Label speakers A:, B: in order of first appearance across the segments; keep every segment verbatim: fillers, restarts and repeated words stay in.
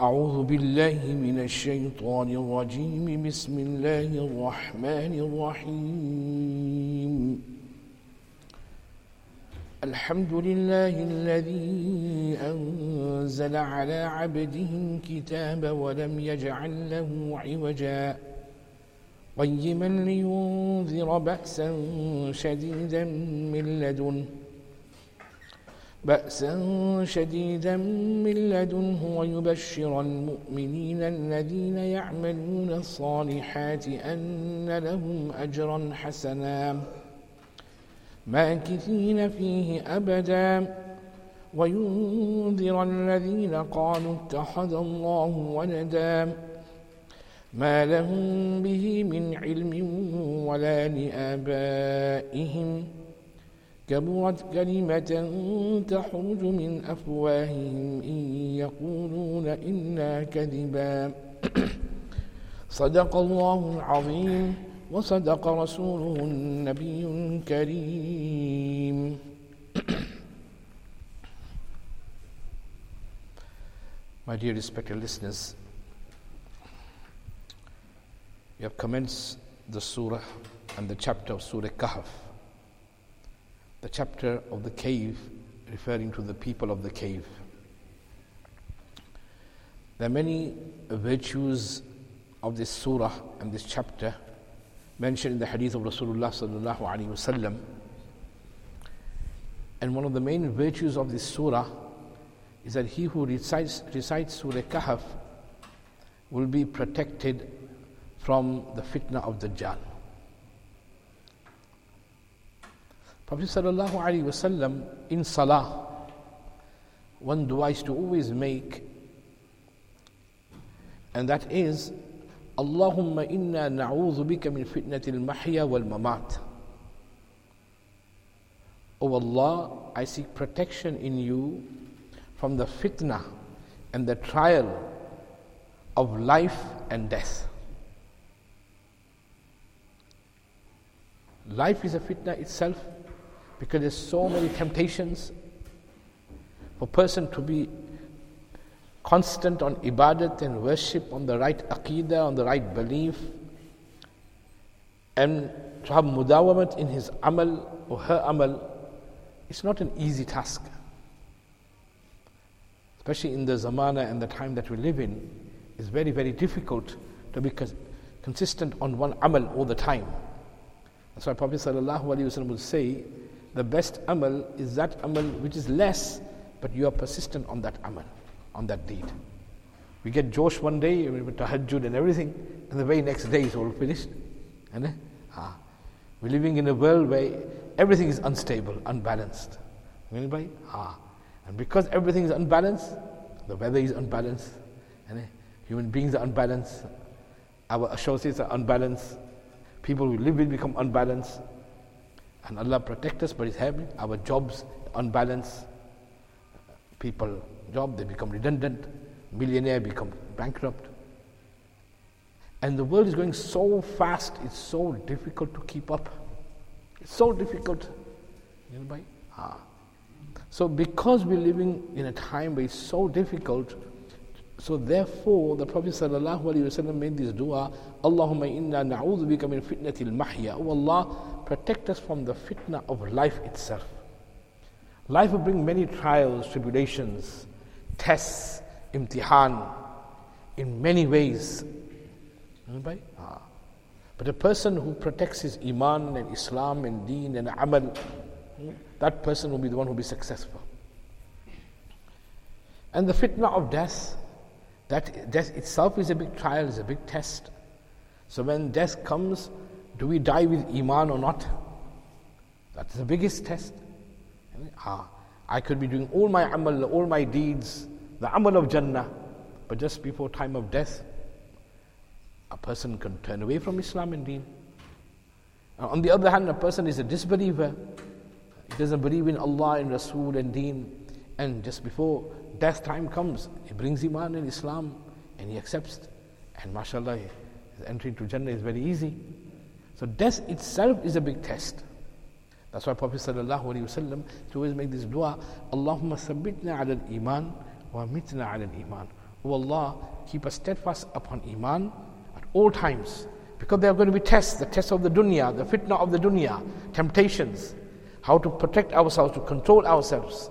A: أعوذ بالله من الشيطان الرجيم بسم الله الرحمن الرحيم الحمد لله الذي أنزل على عبده الكتاب ولم يجعل له عوجا قيما لينذر بأسا شديدا من لدنه بأسا شديدا من لدنه ويبشر المؤمنين الذين يعملون الصالحات أن لهم أجرا حسنا ماكثين فيه أبدا وينذر الذين قالوا اتخذ الله ولدا ما لهم به من علم ولا لآبائهم كبرت كلمة تخرج من أفواههم إن يقولون إلا كذبا صدق الله العظيم وصدق رسوله النبي الكريم. My dear respected listeners, we have commenced the surah and the chapter of Surah Kahf, the chapter of the cave, referring to the people of the cave. There are many virtues of this surah and this chapter mentioned in the hadith of Rasulullah sallallahu alaihi wasallam. And one of the main virtues of this surah is that he who recites, recites Surah Kahf will be protected from the fitna of Dajjal. Prophet sallallahu alaihi wasallam in salah, one dua is to always make, and that is Allahumma inna na'udhu bika min fitnatil mahya wal mamat. O Allah, I seek protection in you from the fitna and the trial of life and death. Life is a fitna itself, because there's so many temptations for a person to be constant on ibadat and worship, on the right aqidah, on the right belief, and to have mudawamat in his amal or her amal. It's not an easy task, especially in the zamana and the time that we live in. It's very, very difficult to be consistent on one amal all the time. That's why Prophet sallallahu alaihi wasallam would say, the best amal is that amal which is less, but you are persistent on that amal, on that deed. We get Josh one day, we went to tahajjud and everything, and the very next day it's all finished. And, ah, we're living in a world where everything is unstable, unbalanced. Anybody? Ah. And because everything is unbalanced, the weather is unbalanced, and human beings are unbalanced, our associates are unbalanced, people we live with become unbalanced, and Allah protect us by His help. Our jobs unbalanced, people job they become redundant, millionaire become bankrupt, and the world is going so fast. It's so difficult to keep up. It's so difficult. You know, by ah. So because we're living in a time where it's so difficult, so therefore the Prophet sallallahu alaihi wasallam made this dua, Allahumma inna na'udhu bika min fitnatil mahya. Oh Allah, protect us from the fitna of life itself. Life will bring many trials, tribulations, tests, imtihan, in many ways. Anybody? Ah. But a person who protects his iman and Islam and deen and amal, that person will be the one who will be successful. And the fitna of death, that death itself is a big trial, is a big test. So when death comes, do we die with iman or not? That's the biggest test. Ah, I could be doing all my amal, all my deeds, the amal of Jannah, but just before time of death, a person can turn away from Islam and deen. On the other hand, a person is a disbeliever. He doesn't believe in Allah and Rasul and deen, and just before death time comes, he brings iman and Islam and he accepts, and mashallah, his entry to Jannah is very easy. So death itself is a big test. That's why Prophet sallallahu alaihi wasallam to always make this dua, Allahumma sabbitna ala al-iman wa mitna ala al-iman. O Allah, keep us steadfast upon Iman at all times. Because there are going to be tests, the tests of the dunya, the fitna of the dunya, temptations, how to protect ourselves, to control ourselves.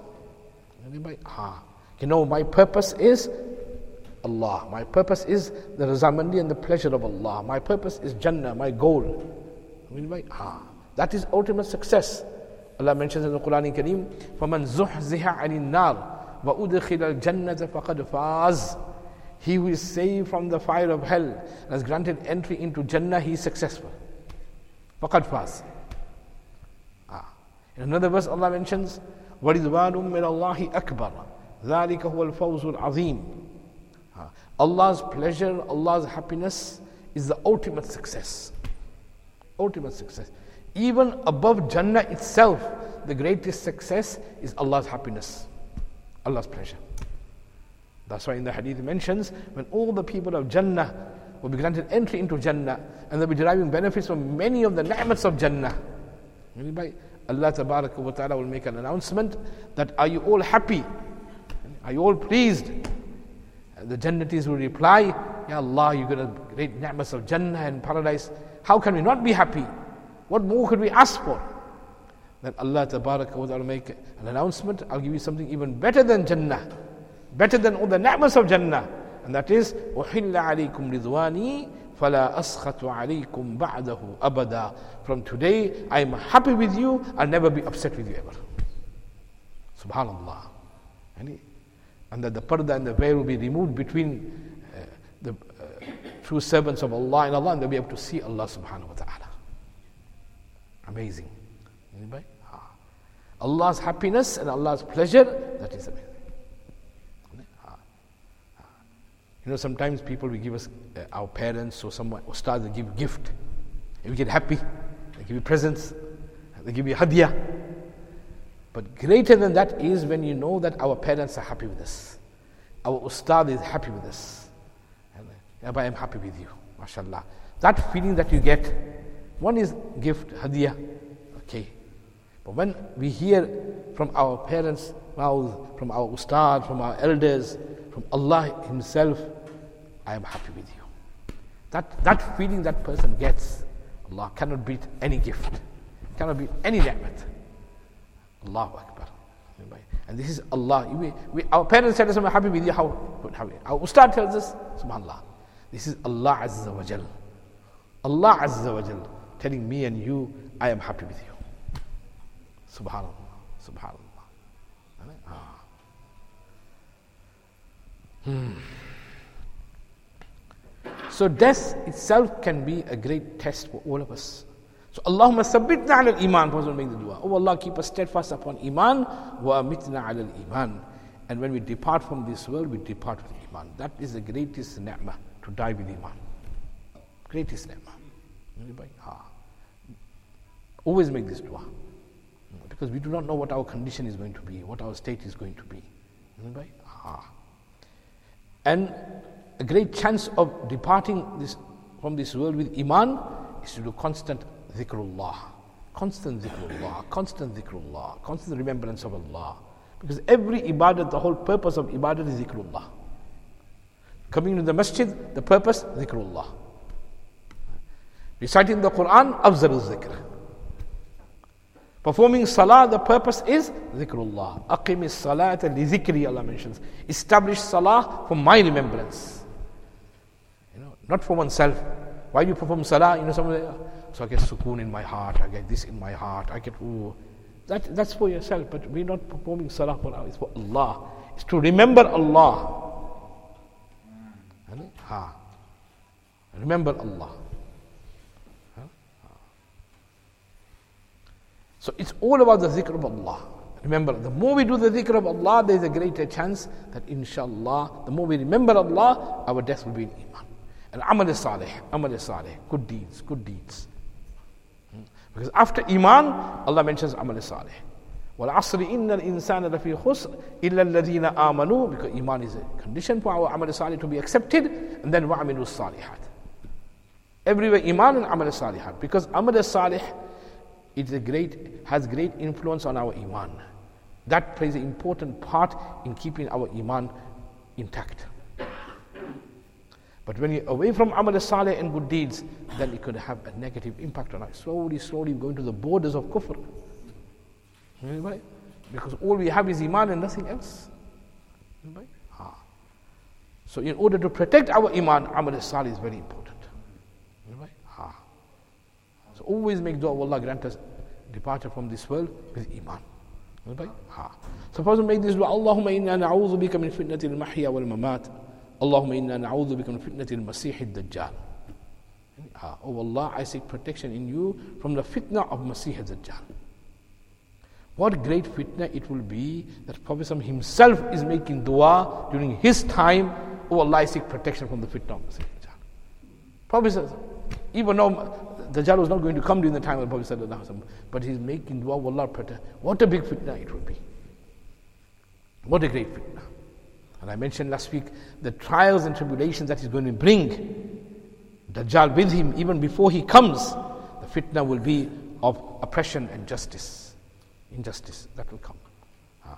A: Ah, you know, my purpose is Allah. My purpose is the razamandi and the pleasure of Allah. My purpose is Jannah, my goal. Ah, that is ultimate success. Allah mentions in the Quran Kareem, فَمَنْ زُحْزِحَ عَنِ النَّارِ وَأُدْخِلَ الْجَنَّةَ فَقَدْ فَازَ. He who is saved from the fire of hell and has granted entry into Jannah, he is successful. فَقَدْ فَازَ. Ah. In another verse Allah mentions, وَرِضْوَانٌ مِّنَ اللَّهِ أَكْبَرُ ذَلِكَ هُوَ الْفَوْزُ الْعَظِيمُ. Allah's pleasure, Allah's happiness is the ultimate success. Ultimate success. Even above Jannah itself, the greatest success is Allah's happiness, Allah's pleasure. That's why in the hadith it mentions, when all the people of Jannah will be granted entry into Jannah, and they'll be deriving benefits from many of the ni'mats of Jannah, Allah Tabaraka wa Ta'ala will make an announcement that, are you all happy? Are you all pleased? The Jannatis will reply, Ya Allah, you got a great ni'mas of Jannah and paradise. How can we not be happy? What more could we ask for? Then Allah Tabaraka wa Ta'ala will make an announcement, I'll give you something even better than Jannah, better than all the ni'mas of Jannah. And that is, أُحِلَّ عَلَيْكُمْ رِضْوَانِي فَلَا أَسْخَطُ عَلَيْكُمْ بَعْدَهُ أَبَدًا. From today, I am happy with you, I'll never be upset with you ever. Subhanallah. And that the parda and the veil will be removed between uh, the uh, true servants of Allah and Allah, and they'll be able to see Allah subhanahu wa ta'ala. Amazing. Anybody? Ah. Allah's happiness and Allah's pleasure, that is amazing. Ah. Ah. You know, sometimes people will give us, uh, our parents or someone, or stars, they give a gift. And we get happy. They give you presents. They give you hadiyah. But greater than that is when you know that our parents are happy with us. Our ustad is happy with us. And I am happy with you. MashaAllah. That feeling that you get, one is gift, hadiyah. Okay. But when we hear from our parents' mouth, from our ustad, from our elders, from Allah Himself, I am happy with you. That, that feeling that person gets, Allah cannot beat any gift. Cannot beat any ni'mat. Allahu Akbar. And this is Allah. We, we, our parents tell us, I'm happy with you. How? How our Ustad tells us, Subhanallah. This is Allah Azza wa Jal. Allah Azza wa Jal telling me and you, I am happy with you. Subhanallah. Subhanallah. Ah. Hmm. So death itself can be a great test for all of us. So Allahumma sabbitna ala al-iman, Prophet make the dua. Oh Allah, keep us steadfast upon iman, wa amitna ala al-iman. And when we depart from this world, we depart with iman. That is the greatest ni'mah, to die with iman. Greatest ni'mah. Anybody? Ah. Always make this dua. Because we do not know what our condition is going to be, what our state is going to be. Anybody? Ah. And a great chance of departing this, from this world with iman is to do constant dhikrullah, constant dhikrullah, constant dhikrullah, constant remembrance of Allah. Because every ibadat, the whole purpose of ibadat is dhikrullah. Coming to the masjid, the purpose, dhikrullah. Reciting the Quran, afzalul dhikr. Performing salah, the purpose is dhikrullah. Aqimis salata li dhikri, Allah mentions. Establish salah for my remembrance. You know, not for oneself. Why do you perform salah? You know, somebody, so I get sukoon in my heart, I get this in my heart, I get ooh. That, that's for yourself, but we're not performing salah for Allah, it's for Allah. It's to remember Allah. Ha. Remember Allah. Ha? So it's all about the dhikr of Allah. Remember, the more we do the dhikr of Allah, there is a greater chance that inshallah, the more we remember Allah, our death will be in iman. And amal salih, amal salih, good deeds, good deeds. Because after iman, Allah mentions amal salih. وَالْعَصْرِ إِنَّ الْإِنسَانَ لَفِي خُسْرٍ إِلَّا الَّذِينَ آمَنُوا. Because iman is a condition for our amal salih to be accepted. And then وَعَمِلُوا الصَّالِحَاتِ. Everywhere iman and amal salihat. Because amal salih, it is a great, has great influence on our iman. That plays an important part in keeping our iman intact. But when you're away from amal saleh and good deeds, then it could have a negative impact on us. Slowly, slowly going to the borders of kufr. Right? Because all we have is iman and nothing else. Right? Ah. So in order to protect our iman, amal saleh is very important. Right? Ah. So always make dua, Allah grant us departure from this world with iman. Right? Ah. So first make this dua, Allahumma inna na'udhu bika min fitnati al-mahya wal-mamat. Allahumma inna na'udhu bika min fitnati al-masih al-dajjal. Ah. Oh Allah, I seek protection in you from the fitna of Masih al-Dajjal. What great fitna it will be that Prophet himself is making dua during his time. Oh Allah, I seek protection from the fitna of Masih al-Dajjal. Prophet says, even though Dajjal was not going to come during the time of the Prophet sallallahu alaihi wasallam, but he's making dua, Allah protect. What a big fitna it will be. What a great fitna. And I mentioned last week the trials and tribulations that he's going to bring Dajjal with him even before he comes. The fitna will be of oppression and justice. Injustice, that will come. Ah.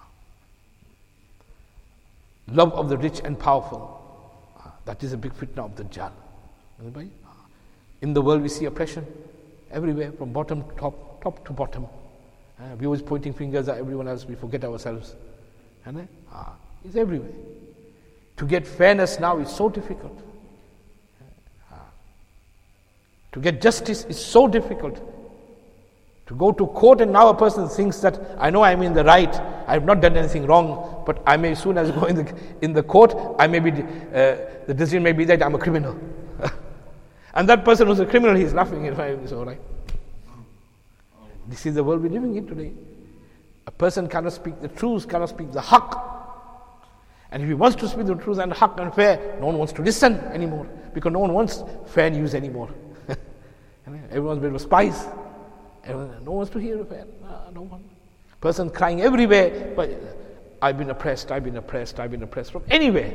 A: Love of the rich and powerful. Ah. That is a big fitna of Dajjal. Anybody? In the world we see oppression everywhere, from bottom to top, top to bottom. Uh, we always pointing fingers at everyone else, we forget ourselves. Uh, ah, it's everywhere. To get fairness now is so difficult. Uh, to get justice is so difficult. To go to court and now a person thinks that I know I'm in the right, I have not done anything wrong, but I may as soon as go in the, in the court, I may be, uh, the decision may be that I'm a criminal. And that person who's a criminal, he's laughing in front of him, it's all right. This is the world we're living in today. A person cannot speak the truth, cannot speak the haqq. And if he wants to speak the truth and haqq and fair, no one wants to listen anymore, because no one wants fair news anymore. Everyone's been spies. Everyone, no one wants to hear fair. No, no one. Person crying everywhere, but I've been oppressed, I've been oppressed, I've been oppressed from anywhere.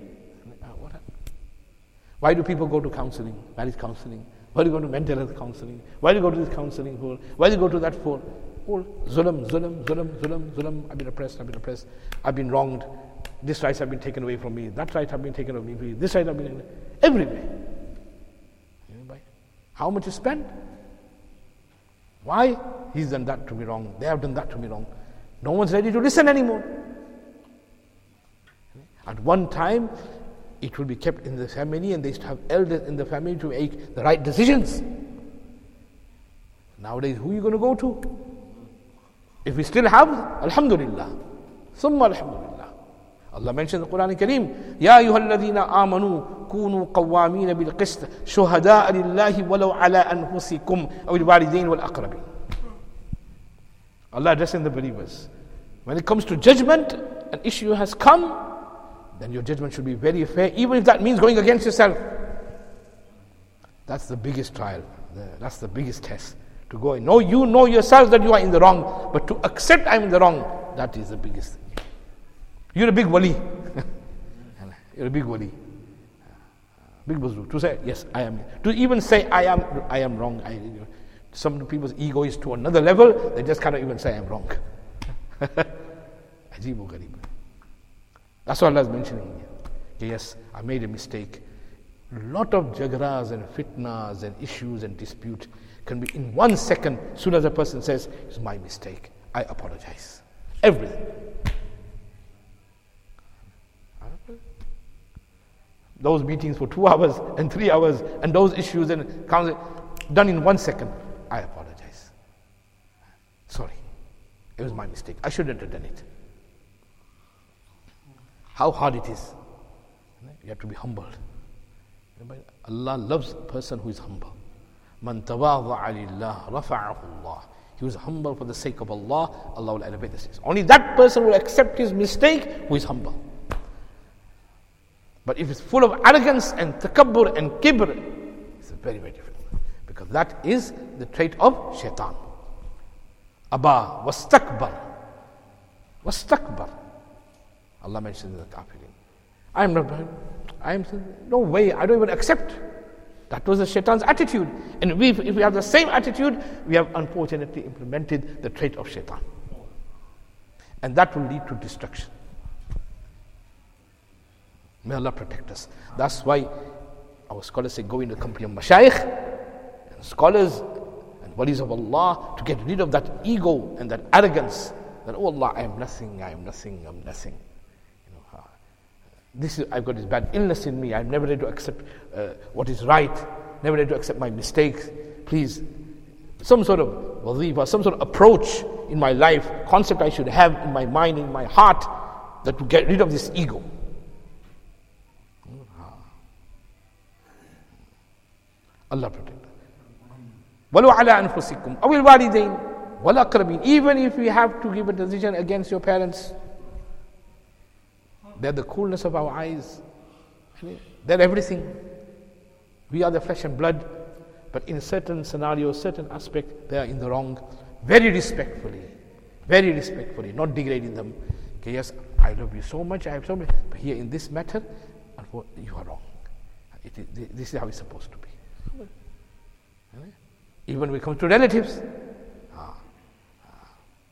A: Why do people go to counseling, marriage counseling? Why do you go to mental health counseling? Why do you go to this counseling for? Why do you go to that for? All zulm, zulm, zulm, zulm, zulm. I've been oppressed, I've been oppressed. I've been wronged. This rights have been taken away from me. That right have been taken away from me. This right have been everywhere. How much is spent? Why? He's done that to me wrong. They have done that to me wrong. No one's ready to listen anymore. At one time, it will be kept in the family and they used to have elders in the family to make the right decisions. Nowadays, who are you going to go to? If we still have, Alhamdulillah. Summa Alhamdulillah. Allah mentioned in the Quran Kareem, Ya ayyuhalladhina amanu kunu qawwamina bil qist shuhada'a lillahi walau ala anfusikum aw al walidain wal aqrabin. Allah addressing the believers. When it comes to judgment, an issue has come, then your judgment should be very fair, even if that means going against yourself. That's the biggest trial. That's the biggest test. To go and know, you know yourself that you are in the wrong, but to accept I'm in the wrong, that is the biggest thing. You're a big wali. You're a big wali. Big wazoo. To say, yes, I am. To even say, I am I am wrong. I, some people's ego is to another level, they just cannot even say, I'm wrong. Ajeeb gharib. That's what Allah is mentioning here. Yes, I made a mistake. A lot of jagras and fitnas and issues and dispute can be in one second. As soon as a person says, it's my mistake, I apologize. Everything. Those meetings for two hours and three hours and those issues and counsel done in one second. I apologize. Sorry. It was my mistake. I shouldn't have done it. How hard it is. You have to be humbled. Allah loves a person who is humble. Man tawadha'a lillah rafa'ahu Allah. He was humble for the sake of Allah, Allah will elevate this. Only that person will accept his mistake who is humble. But if it's full of arrogance and takabbur and kibr, it's very, very different. Because that is the trait of shaitan. Aba wastakbar. Wastakbar. Allah mentions in the Kafirin. I am not, I am, no way, I don't even accept. That was the shaitan's attitude. And we, if we have the same attitude, we have unfortunately implemented the trait of shaitan. And that will lead to destruction. May Allah protect us. That's why our scholars say, go in the company of mashayikh and scholars and walis of Allah to get rid of that ego and that arrogance that, oh Allah, I am nothing, I am nothing, I'm nothing. You know, uh, this is, I've got this bad illness in me, I'm never ready to accept uh, what is right, never ready to accept my mistakes. Please, some sort of wazifa, some sort of approach in my life, concept I should have in my mind, in my heart, that to get rid of this ego. Allah protect. وَلَوْ عَلَىٰ أَنفُسِكُمْ أَوِ الْوَالِدَيْنِ وَالْأَقْرَبِينَ. Even if you have to give a decision against your parents, they're the coolness of our eyes. They're everything. We are the flesh and blood, but in certain scenarios, certain aspect, they are in the wrong. Very respectfully, very respectfully, not degrading them. Okay, yes, I love you so much, I have so much, but here in this matter, you are wrong. It is, this is how it's supposed to be. Even when we come to relatives, ah, ah,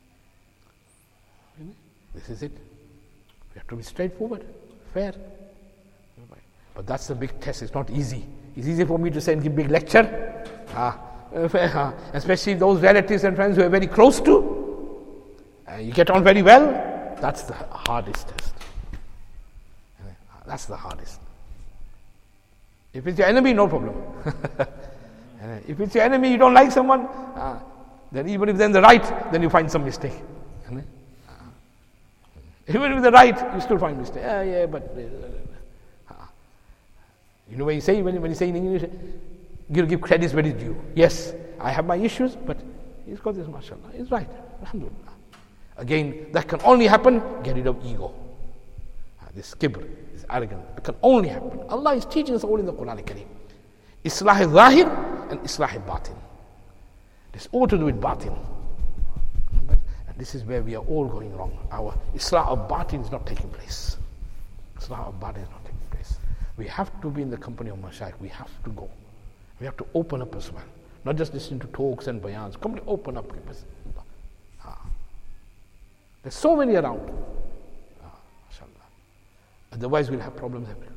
A: this is it. We have to be straightforward, fair. But that's the big test. It's not easy. It's easy for me to say and give big lecture, ah, uh, especially those relatives and friends who are very close to. Uh, you get on very well. That's the hardest test. That's the hardest. If it's your enemy, no problem. If it's your enemy, you don't like someone, uh, then even if they're in the right, then you find some mistake. Uh, even with the right, you still find mistake. Uh, yeah, but uh, uh, you know when you say when, when you say in English, you give credits where it's due. Yes, I have my issues, but he's got this, mashallah. He's right. Alhamdulillah. Again, that can only happen. Get rid of ego. Uh, this kibr, this arrogance. It can only happen. Allah is teaching us all in the Quran Kareem. Islah al-Zahir and Islah al-Batin. It's all to do with Batin. And this is where we are all going wrong. Our Islah al-Batin is not taking place. Islah al-Batin is not taking place. We have to be in the company of Mashayikh. We have to go. We have to open up as well. Not just listen to talks and bayans. Come to open up. Ah. There's so many around. Ah, mashallah. Otherwise we'll have problems everywhere.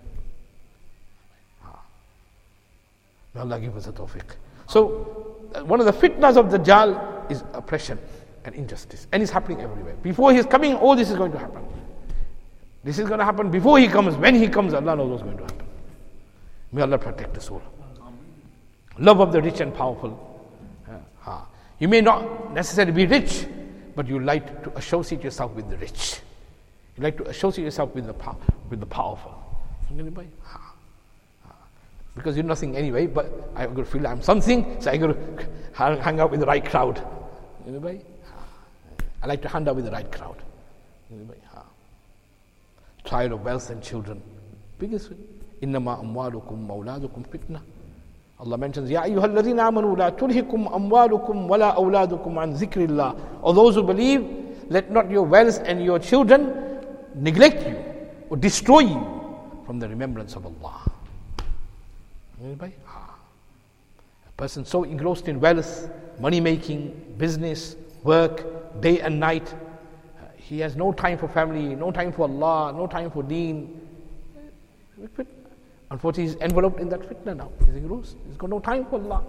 A: May Allah give us a tawfiq. So, uh, one of the fitnas of Dajjal is oppression and injustice. And it's happening everywhere. Before he's coming, all this is going to happen. This is going to happen before he comes. When he comes, Allah knows what's going to happen. May Allah protect us all. Love of the rich and powerful. Uh, uh, you may not necessarily be rich, but you like to associate yourself with the rich. You like to associate yourself with the, pow- with the powerful. Uh, Because you're nothing anyway, but I've got to feel I'm something, so I've got to hang, hang out with the right crowd. Anybody? I like to hang out with the right crowd. Anybody? Trial of wealth and children. Biggest إِنَّمَا أَمْوَالُكُمْ مَوْلَادُكُمْ فِتْنَةً. Allah mentions, يَا أَيُّهَا الَّذِينَ آمَنُوا لَا تُلْهِكُمْ أَمْوَالُكُمْ وَلَا أَوْلَادُكُمْ عَنْ ذِكْرِ اللَّهِ. Or those who believe, let not your wealth and your children neglect you or destroy you from the remembrance of Allah. Anybody? A person so engrossed in wealth, money making, business, work, day and night, uh, he has no time for family, no time for Allah, no time for deen. Unfortunately, he's enveloped in that fitna now. He's engrossed. He's got no time for Allah.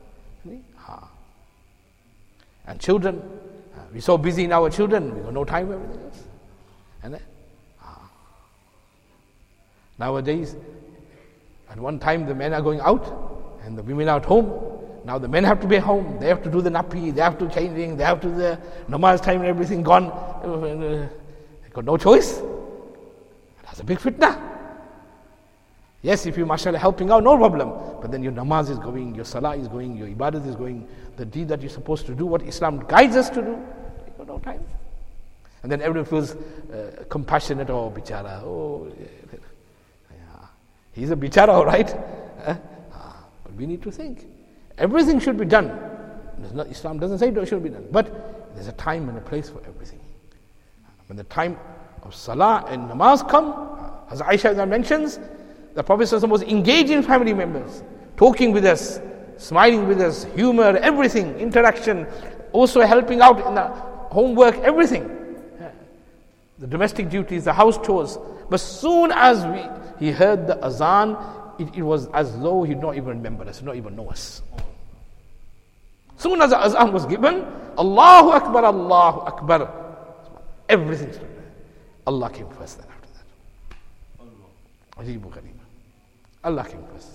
A: And children, uh, we're so busy in our children, we've got no time for everything else. And then, ah. Nowadays, at one time the men are going out and the women are at home. Now the men have to be home. They have to do the napi, they have to changing, they have to do the namaz time and everything gone. They've got no choice. That's a big fitna. Yes, if you mashallah helping out, no problem. But then your namaz is going, your salah is going, your ibadat is going, the deed that you're supposed to do, what Islam guides us to do, you've got no time. And then everyone feels uh, compassionate, oh bichara, oh yeah. He's a bichara, all right? Uh, but we need to think. Everything should be done. Not, Islam doesn't say it should be done. But there's a time and a place for everything. When the time of salah and namaz come, as Aisha mentions, the Prophet was engaged in family members, talking with us, smiling with us, humor, everything, interaction, also helping out in the homework, everything. The domestic duties, the house chores. But soon as we, he heard the azan, it, it was as though he'd not even remember us, not even know us. Soon as the azan was given, Allahu Akbar, Allahu Akbar, everything stood there. Allah came first then after that. Ajeebu Gharib. Allah came first.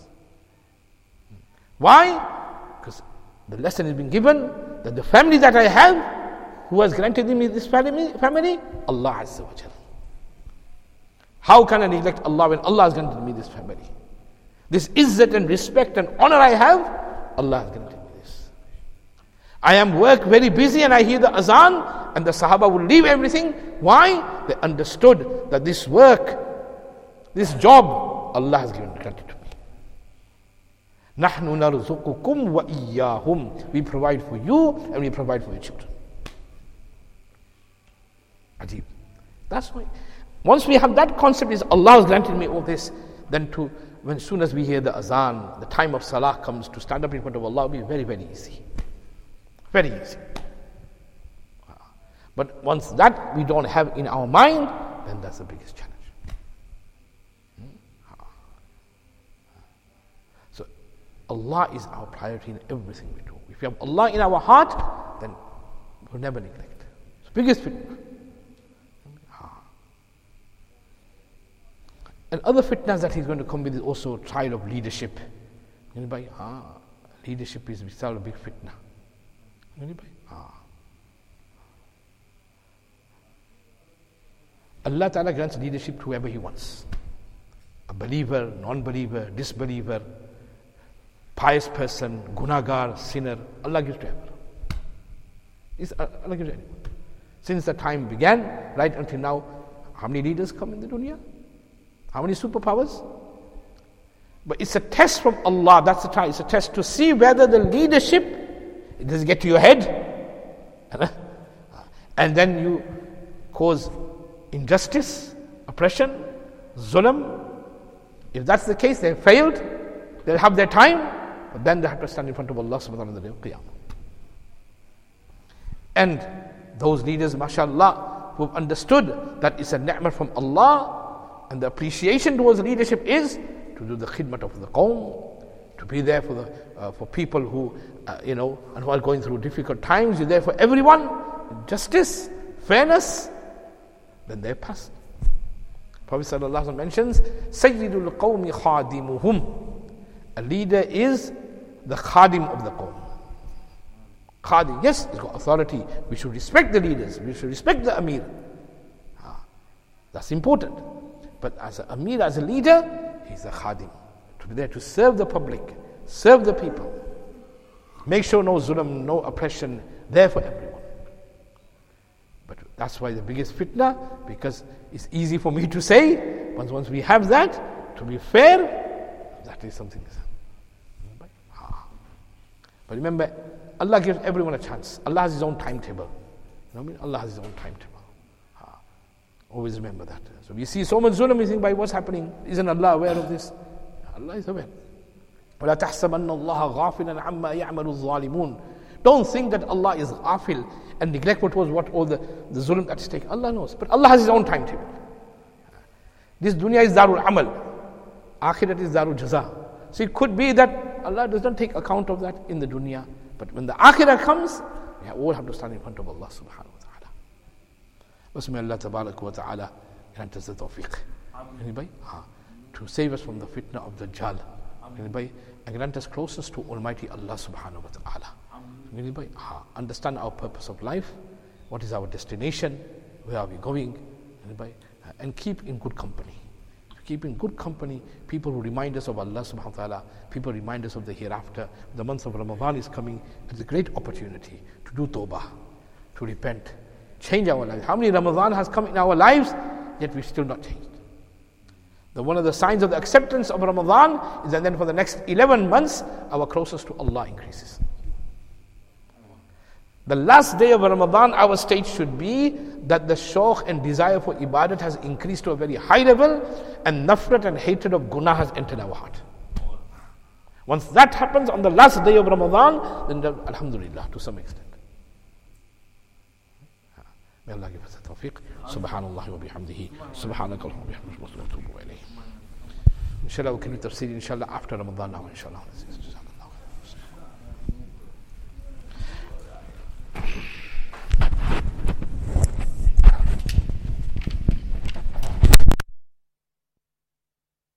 A: Why? Because the lesson has been given that the family that I have, who has granted me this family, family? Allah Azza wa Jal. How can I neglect Allah when Allah has granted me this family? This izzat and respect and honor I have, Allah has granted me this. I am work very busy and I hear the azan, and the Sahaba will leave everything. Why? They understood that this work, this job, Allah has given granted to me. نَحْنُ نَرْزُقُكُمْ وَإِيَّاهُمْ. We provide for you and we provide for your children. Ajib. That's why. Once we have that concept, is Allah has granted me all this, then to, when as soon as we hear the azan, the time of salah comes, to stand up in front of Allah will be very, very easy. Very easy. But once that we don't have in our mind, then that's the biggest challenge. So Allah is our priority in everything we do. If we have Allah in our heart, then we'll never neglect. It's the biggest fitna. And other fitnas that he's going to come with is also trial of leadership. Anybody? Ah, leadership is still a big fitna. Anybody? Ah. Allah Ta'ala grants leadership to whoever He wants. A believer, non-believer, disbeliever, pious person, gunagar, sinner. Allah gives to everyone. It's, uh, Allah gives to anyone. Since the time began, right until now, how many leaders come in the dunya? How many superpowers? But it's a test from Allah. That's the time. It's a test to see whether the leadership, does it get to your head? And then you cause injustice, oppression, zulm. If that's the case, they failed. They'll have their time, but then they have to stand in front of Allah subhanahu wa ta'ala on the day of Qiyamah. And those leaders, mashallah, who have understood that it's a ni'mah from Allah, and the appreciation towards leadership is to do the khidmat of the qawm, to be there for the uh, for people who, uh, you know, and who are going through difficult times. You're there for everyone, justice, fairness. Then they're passed. Prophet sallallahu alaihi wasallam mentions, Sayyidul qawmi khadimuhum. A leader is the khadim of the qawm. Khadim, yes, he's got authority. We should respect the leaders. We should respect the amir. Ah, that's important. But as an amir, as a leader, he's a khadim. To be there to serve the public, serve the people. Make sure no zulm, no oppression, there for everyone. But that's why the biggest fitna, because it's easy for me to say, once, once we have that, to be fair, that is something. But remember, Allah gives everyone a chance. Allah has His own timetable. You know what I mean? Allah has His own timetable. Always remember that. So we see so much zulm, we think, by what's happening? Isn't Allah aware of this? Allah is aware. وَلَا تَحْسَبَنَّ اللَّهَ غَافِلًا عَمَّا يَعْمَلُ الظَّالِمُونَ. Don't think that Allah is ghafil and neglect what was what all the, the zulm that is taken. Allah knows. But Allah has His own timetable. This dunya is darul amal. Akhirat is darul jaza. So it could be that Allah does not take account of that in the dunya. But when the akhirah comes, we all have to stand in front of Allah subhanahu wa ta'ala. May Allah tabarak wa ta'ala grant us the tawfiq. Anybody? Ha. To save us from the fitna of Dajjal. Anybody? And grant us closest to Almighty Allah subhanahu wa ta'ala. Anybody? Ha. Understand our purpose of life. What is our destination? Where are we going? Anybody? And keep in good company. Keep in good company people who remind us of Allah subhanahu wa ta'ala. People remind us of the hereafter. The month of Ramadan is coming. It's a great opportunity to do tawbah, to repent, change our lives. How many Ramadan has come in our lives, yet we've still not changed? The one of the signs of the acceptance of Ramadan is that then for the next eleven months, our closeness to Allah increases. The last day of Ramadan, our state should be that the shauq and desire for ibadat has increased to a very high level, and nafrat and hatred of guna has entered our heart. Once that happens on the last day of Ramadan, then alhamdulillah, to some extent. May Allah give us the tawfiq. Subhanallah wa bihamdihi. Subhanakallahumma wa bihamdika. Inshallah, we'll continue tafsir inshallah after Ramadan now, inshallah.